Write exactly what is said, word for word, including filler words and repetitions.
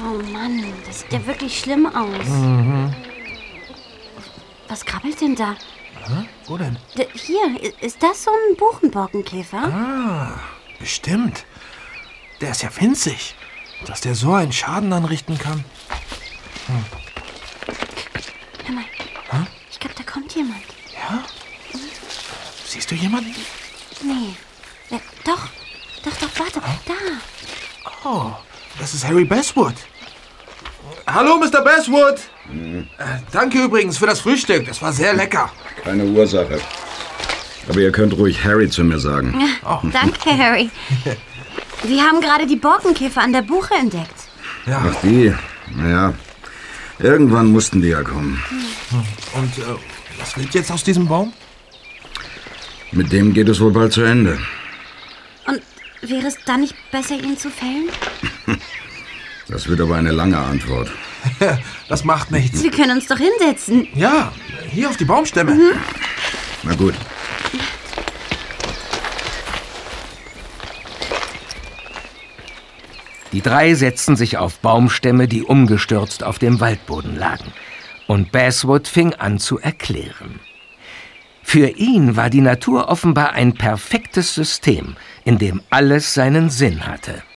Oh Mann, das sieht ja wirklich schlimm aus. Mhm. Was krabbelt denn da? Hä? Wo denn? D hier, ist das so ein Buchenborkenkäfer? Ah, bestimmt. Der ist ja winzig, dass der so einen Schaden anrichten kann. Hm. Hör mal, Hä? ich glaube, da kommt jemand. Ja? Siehst du jemanden? Nee, ja, doch, doch, doch, warte, Hä? da. Oh, das ist Harry Basswood. Hallo, Mister Basswood. Hm. Äh, danke übrigens für das Frühstück. Das war sehr lecker. Keine Ursache. Aber ihr könnt ruhig Harry zu mir sagen. Ja, oh. Danke, Harry. Wir haben gerade die Borkenkäfer an der Buche entdeckt. Ja. Ach, die? Naja, irgendwann mussten die ja kommen. Und äh, was wird jetzt aus diesem Baum? Mit dem geht es wohl bald zu Ende. Und wäre es dann nicht besser, ihn zu fällen? Das wird aber eine lange Antwort. Das macht nichts. Wir können uns doch hinsetzen. Ja, hier auf die Baumstämme. Mhm. Na gut. Die drei setzten sich auf Baumstämme, die umgestürzt auf dem Waldboden lagen. Und Basswood fing an zu erklären. Für ihn war die Natur offenbar ein perfektes System, in dem alles seinen Sinn hatte.